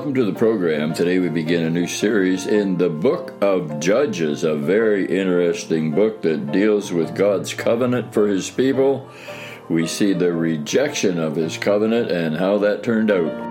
welcome to the program. Today we begin a new series in the book of Judges, a very interesting book that deals with God's covenant for his people. We see the rejection of his covenant and how that turned out.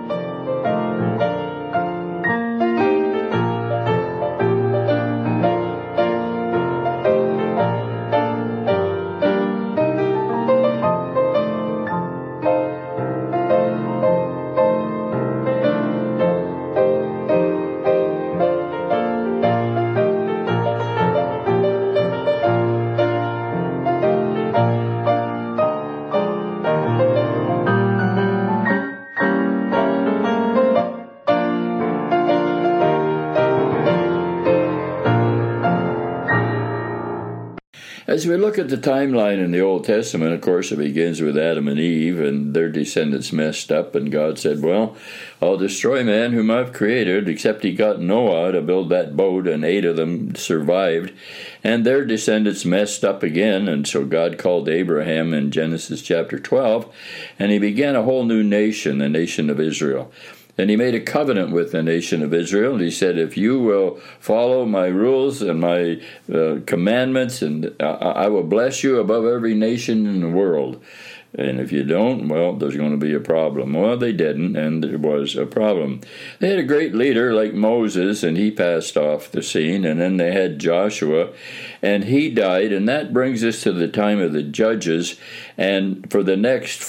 As we look at the timeline in the Old Testament, of course, it begins with Adam and Eve, and their descendants messed up, and God said, well, I'll destroy man whom I've created, except he got Noah to build that boat, and 8 of them survived, and their descendants messed up again, and so God called Abraham in Genesis chapter 12, and he began a whole new nation, the nation of Israel. And he made a covenant with the nation of Israel, and he said, if you will follow my rules and my commandments, and I will bless you above every nation in the world. And if you don't, well, there's going to be a problem. Well, they didn't, and there was a problem. They had a great leader like Moses, and he passed off the scene. And then they had Joshua, and he died. And that brings us to the time of the Judges. And for the next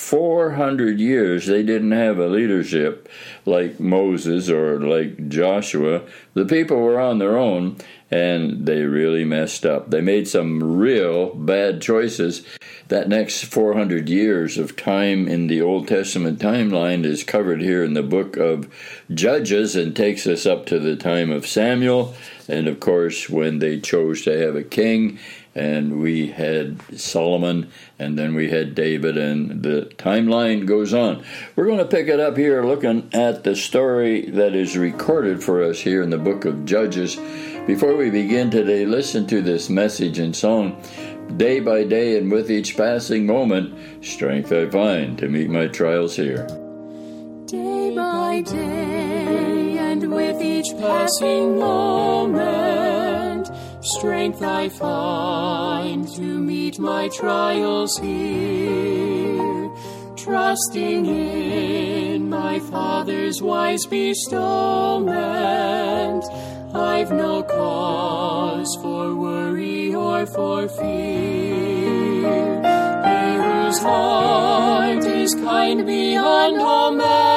400 years, they didn't have a leadership like Moses or like Joshua. The people were on their own, and they really messed up. They made some real bad choices. That next 400 years of time in the Old Testament timeline is covered here in the book of Judges and takes us up to the time of Samuel, and of course when they chose to have a king, and we had Solomon, and then we had David, and the timeline goes on. We're going to pick it up here looking at the story that is recorded for us here in the book of Judges. Before we begin today, listen to this message and song. Day by day and with each passing moment, strength I find to meet my trials here. Day by day and with each passing moment, strength I find to meet my trials here. Trusting in my Father's wise bestowment, I've no cause for worry or for fear. He whose heart is kind beyond all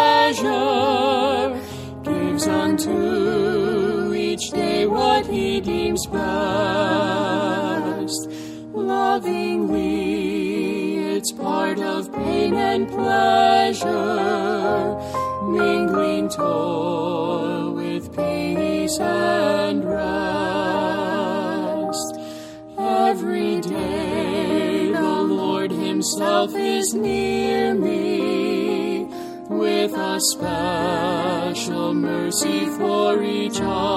measure gives unto each day what he deems best. Lovingly, it's part of pain and pleasure, mingling toil with peace and rest. Every day the Lord himself is near me, with a special mercy for each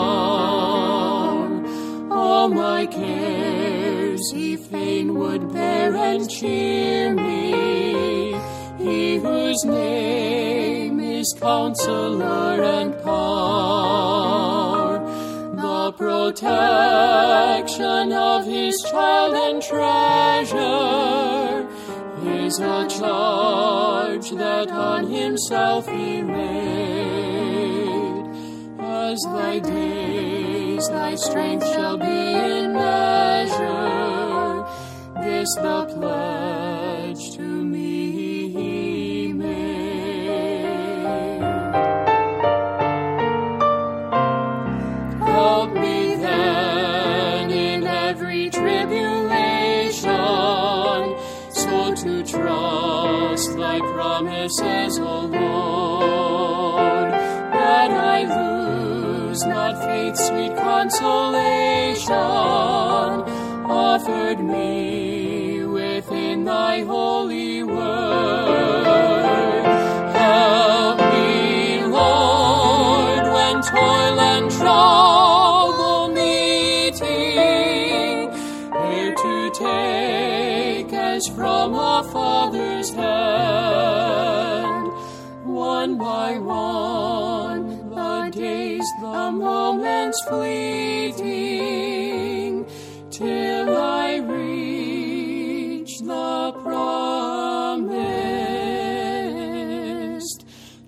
arm. All my cares he fain would bear and cheer me, he whose name is Counselor and Power. The protection of his child and treasure is a charge that on himself he laid. As thy days, thy strength shall be in measure, this the pledge to me he made. Help me then in every tribulation, so to trust thy promises, O Lord, that I lose not faith's sweet consolation, offered me within thy holy word. Help me, Lord, when toil and trouble meeting, ere to take as from a father's hand, one by one, the the moments fleeting, till I reach the promised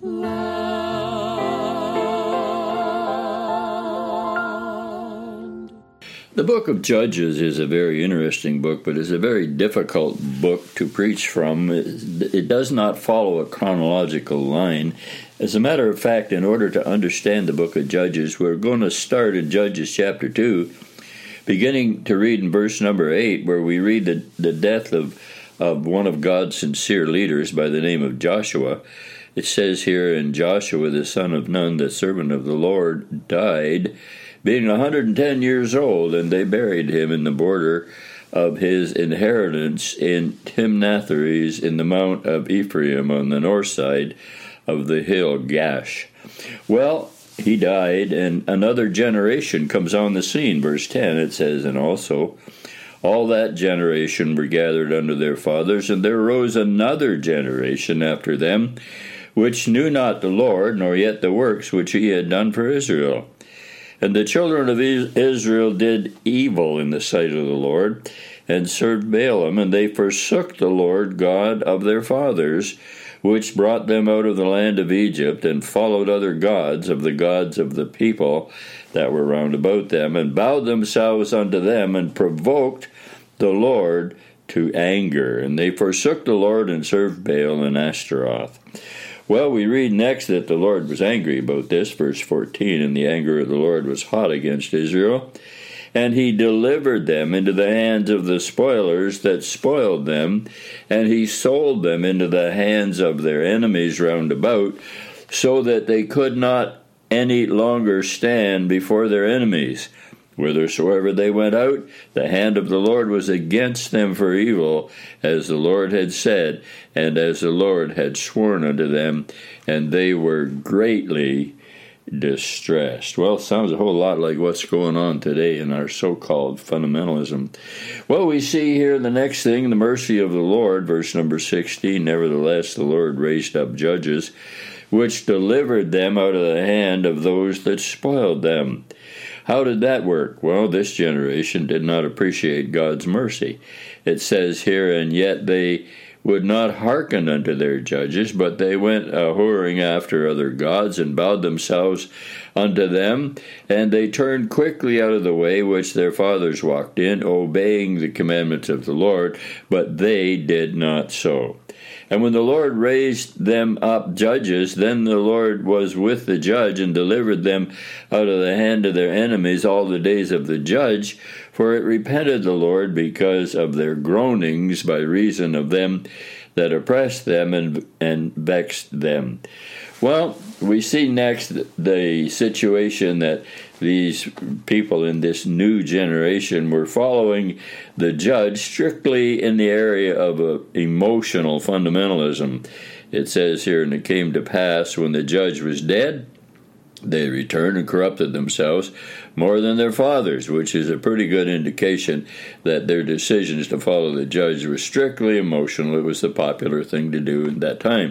land. The book of Judges is a very interesting book, but it's a very difficult book to preach from. It does not follow a chronological line. As a matter of fact, in order to understand the book of Judges, we're going to start in Judges chapter 2, beginning to read in verse number 8, where we read the death of one of God's sincere leaders by the name of Joshua. It says here, "And Joshua the son of Nun, the servant of the Lord, died, being 110 years old, and they buried him in the border of his inheritance in Timnath-Heres in the mount of Ephraim on the north side of the hill Gash." Well, he died, and another generation comes on the scene. Verse 10, it says, "And also all that generation were gathered unto their fathers, and there arose another generation after them, which knew not the Lord, nor yet the works which he had done for Israel. And the children of Israel did evil in the sight of the Lord, and served Baalim, and they forsook the Lord God of their fathers, which brought them out of the land of Egypt, and followed other gods of the people that were round about them, and bowed themselves unto them, and provoked the Lord to anger. And they forsook the Lord, and served Baal and Ashtaroth." Well, we read next that the Lord was angry about this, verse 14, "And the anger of the Lord was hot against Israel, and he delivered them into the hands of the spoilers that spoiled them, and he sold them into the hands of their enemies round about, so that they could not any longer stand before their enemies. Whithersoever they went out, the hand of the Lord was against them for evil, as the Lord had said, and as the Lord had sworn unto them, and they were greatly distressed." Well, it sounds a whole lot like what's going on today in our so-called fundamentalism. Well, we see here the next thing, the mercy of the Lord, verse number 16, "Nevertheless the Lord raised up judges, which delivered them out of the hand of those that spoiled them." How did that work? Well, this generation did not appreciate God's mercy. It says here, "And yet they would not hearken unto their judges, but they went whoring after other gods, and bowed themselves unto them, and they turned quickly out of the way which their fathers walked in, obeying the commandments of the Lord, but they did not so. And when the Lord raised them up judges, then the Lord was with the judge, and delivered them out of the hand of their enemies all the days of the judge. For it repented the Lord because of their groanings by reason of them that oppressed them and vexed them." Well, we see next the situation that these people in this new generation were following the judge strictly in the area of emotional fundamentalism. It says here, "And it came to pass, when the judge was dead, they returned and corrupted themselves more than their fathers," which is a pretty good indication that their decisions to follow the judge were strictly emotional. It was the popular thing to do in that time.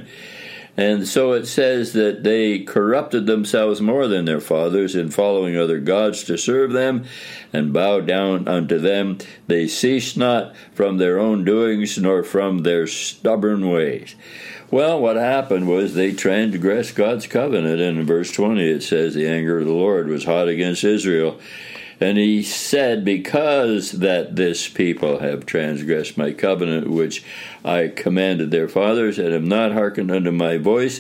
And so it says that they corrupted themselves more than their fathers in following other gods to serve them and bow down unto them. They ceased not from their own doings, nor from their stubborn ways. Well, what happened was they transgressed God's covenant. And in verse 20 it says, "The anger of the Lord was hot against Israel. And he said, because that this people have transgressed my covenant, which I commanded their fathers, and have not hearkened unto my voice,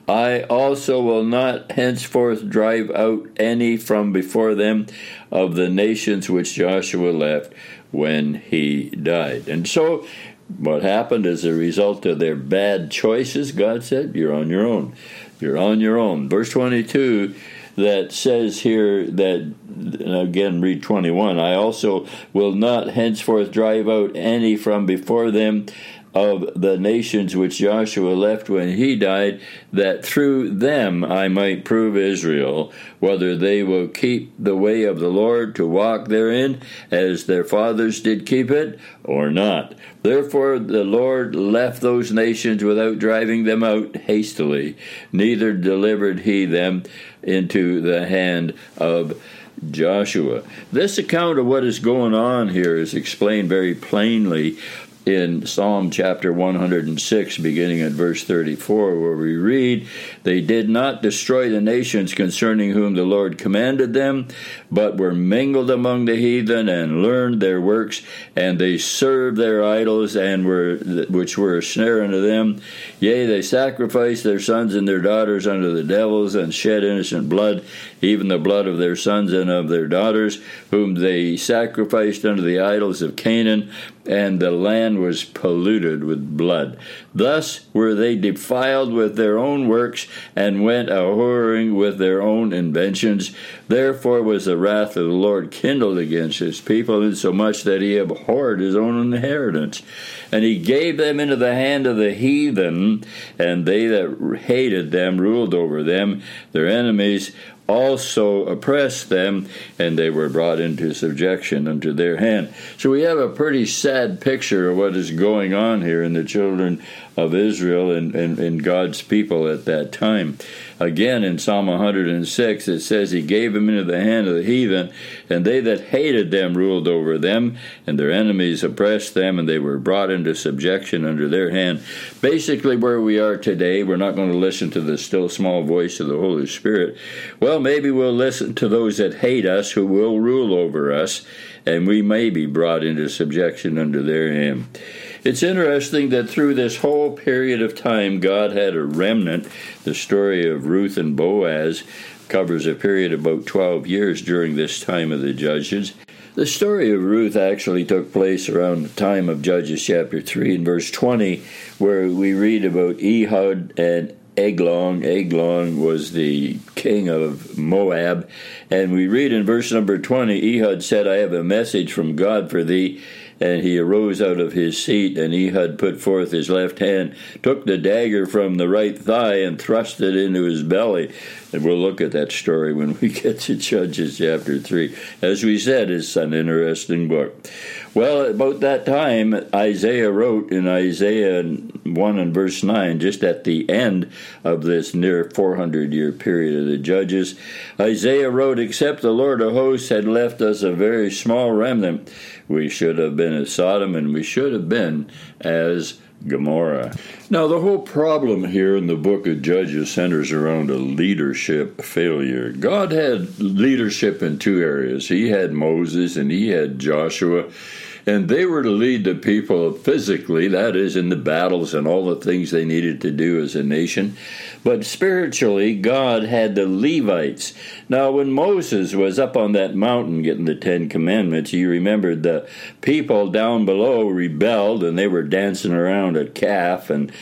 I also will not henceforth drive out any from before them of the nations which Joshua left when he died." And so what happened as a result of their bad choices, God said, "You're on your own. You're on your own." Verse 22 that says here that, again, read 21, "I also will not henceforth drive out any from before them of the nations which Joshua left when he died, that through them I might prove Israel, whether they will keep the way of the Lord to walk therein, as their fathers did keep it, or not. Therefore the Lord left those nations without driving them out hastily, neither delivered he them into the hand of Joshua. This account of what is going on here is explained very plainly in Psalm chapter 106, beginning at verse 34, where we read, "They did not destroy the nations concerning whom the Lord commanded them, but were mingled among the heathen, and learned their works, and they served their idols, which were a snare unto them. Yea, they sacrificed their sons and their daughters unto the devils, and shed innocent blood, even the blood of their sons and of their daughters, whom they sacrificed unto the idols of Canaan, and the land was polluted with blood. Thus were they defiled with their own works, and went a-whoring with their own inventions. Therefore was the wrath of the Lord kindled against his people, insomuch that he abhorred his own inheritance. And he gave them into the hand of the heathen, and they that hated them ruled over them. Their enemies also oppressed them, and they were brought into subjection unto their hand." So we have a pretty sad picture of what is going on here in the children of Israel and God's people at that time. Again, in Psalm 106, it says, "He gave them into the hand of the heathen, and they that hated them ruled over them, and their enemies oppressed them, and they were brought into subjection under their hand." Basically, where we are today, we're not going to listen to the still small voice of the Holy Spirit. Well, maybe we'll listen to those that hate us, who will rule over us, and we may be brought into subjection under their hand. It's interesting that through this whole period of time, God had a remnant. The story of Ruth and Boaz covers a period of about 12 years during this time of the Judges. The story of Ruth actually took place around the time of Judges chapter 3 and verse 20, where we read about Ehud and Eglon. Eglon was the king of Moab. And we read in verse number 20, "Ehud said, I have a message from God for thee. And he arose out of his seat, and Ehud put forth his left hand, took the dagger from the right thigh, and thrust it into his belly." And we'll look at that story when we get to Judges chapter 3. As we said, it's an interesting book. Well, about that time, Isaiah wrote in Isaiah 1 and verse 9, just at the end of this near 400-year period of the Judges, Isaiah wrote, "Except the Lord of hosts had left us a very small remnant, we should have been as Sodom, and we should have been as Gomorrah." Now, the whole problem here in the book of Judges centers around a leadership failure. God had leadership in two areas. He had Moses and he had Joshua, and they were to lead the people physically, that is, in the battles and all the things they needed to do as a nation. But spiritually, God had the Levites. Now, when Moses was up on that mountain getting the 10 Commandments, he remembered the people down below rebelled, and they were dancing around a calf, and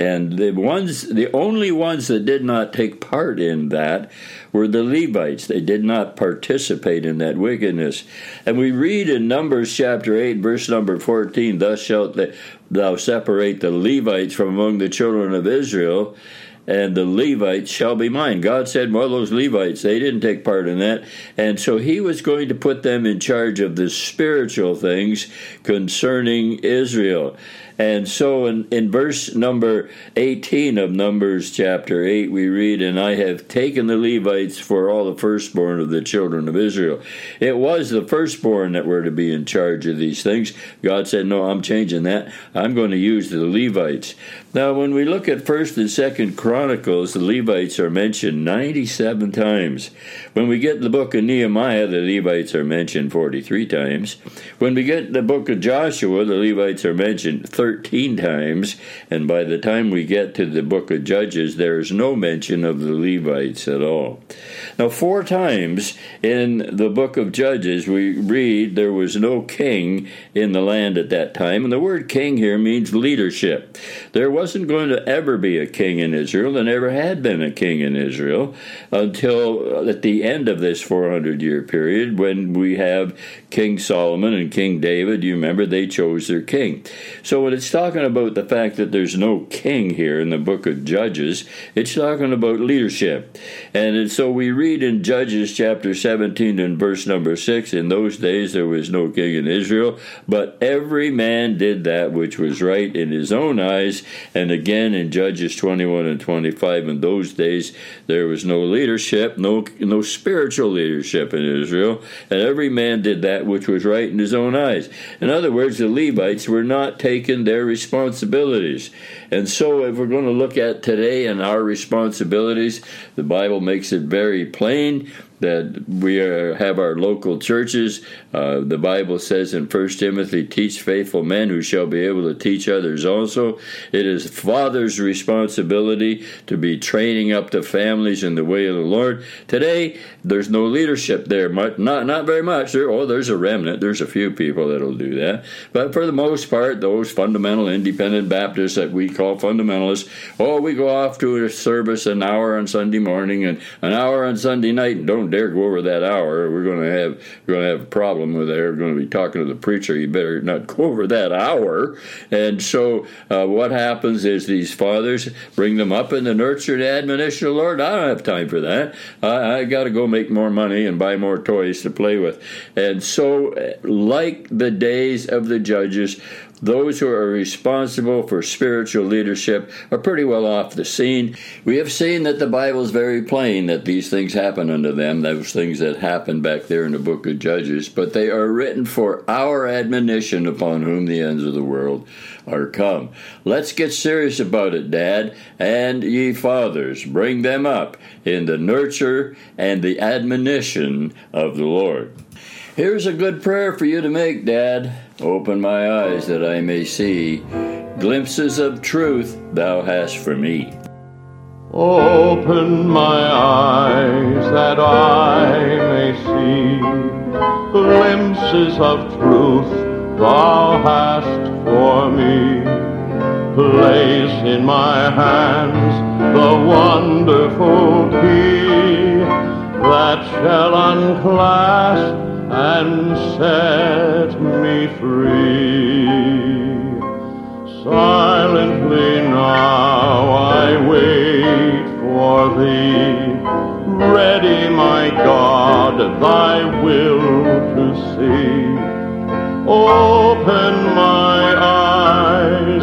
the only ones that did not take part in that were the Levites. They did not participate in that wickedness. And we read in Numbers chapter 8, verse number 14, "Thus shalt thou separate the Levites from among the children of Israel, and the Levites shall be mine." God said, well, those Levites, they didn't take part in that. And so he was going to put them in charge of the spiritual things concerning Israel. And so in verse number 18 of Numbers chapter 8, we read, "And I have taken the Levites for all the firstborn of the children of Israel." It was the firstborn that were to be in charge of these things. God said, no, I'm changing that. I'm going to use the Levites. Now, when we look at 1st and 2nd Chronicles, the Levites are mentioned 97 times. When we get the book of Nehemiah, the Levites are mentioned 43 times. When we get the book of Joshua, the Levites are mentioned 13 times. And by the time we get to the book of Judges, there is no mention of the Levites at all. Now, 4 times in the book of Judges, we read there was no king in the land at that time. And the word king here means leadership. There wasn't going to ever be a king in Israel. Israel. There never had been a king in Israel until at the end of this 400-year period when we have King Solomon and King David. You remember they chose their king. So when it's talking about the fact that there's no king here in the book of Judges, it's talking about leadership. And so we read in Judges chapter 17 and verse number 6, in those days there was no king in Israel, but every man did that which was right in his own eyes. And again in Judges 21 and 25, in those days there was no leadership, no spiritual leadership in Israel, and every man did that which was right in his own eyes. In other words, the Levites were not taking their responsibilities. And so if we're going to look at today and our responsibilities, the Bible makes it very plain that we have our local churches. The Bible says in 1 Timothy, teach faithful men who shall be able to teach others also. It is father's responsibility to be training up the families in the way of the Lord. Today, there's no leadership there. Not very much. There's a remnant. There's a few people that'll do that. But for the most part, those fundamental independent Baptists that we call fundamentalists, we go off to a service an hour on Sunday morning and an hour on Sunday night and don't dare go over that hour. We're going to have a problem with it. We're going to be talking to the preacher. You better not go over that hour. And so what happens is these fathers bring them up in the nurture and admonition of the Lord. I don't have time for that. I got to go make more money and buy more toys to play with. And so like the days of the judges, those who are responsible for spiritual leadership are pretty well off the scene. We have seen that the Bible is very plain that these things happen unto them, those things that happened back there in the book of Judges, but they are written for our admonition upon whom the ends of the world are come. Let's get serious about it, Dad, and ye fathers, bring them up in the nurture and the admonition of the Lord. Here's a good prayer for you to make, Dad. Open my eyes that I may see glimpses of truth thou hast for me. Open my eyes that I may see glimpses of truth thou hast for me. Place in my hands the wonderful key that shall unclasp and set me free. Silently now I wait for thee, ready, my God, thy will to see. Open my eyes,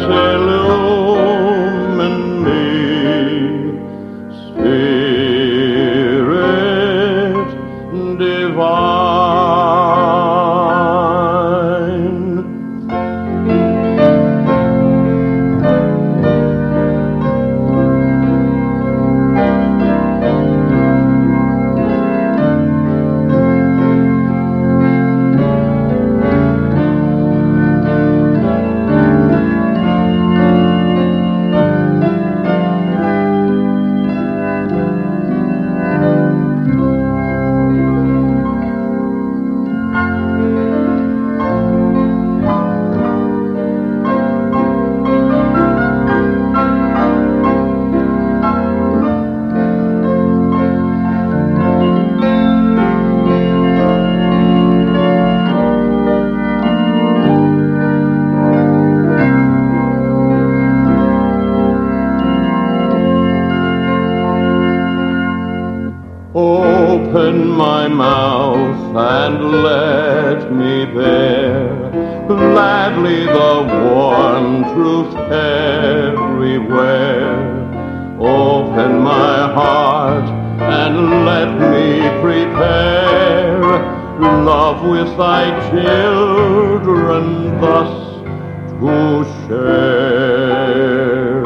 illumine me, Spirit divine. Open my mouth and let me bear gladly the warm truth everywhere. Open my heart and let me prepare love with thy children thus to share.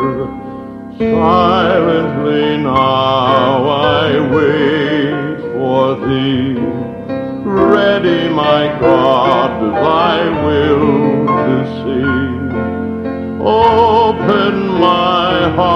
Silently now I wait for thee, ready, my God, thy will to see. Open my heart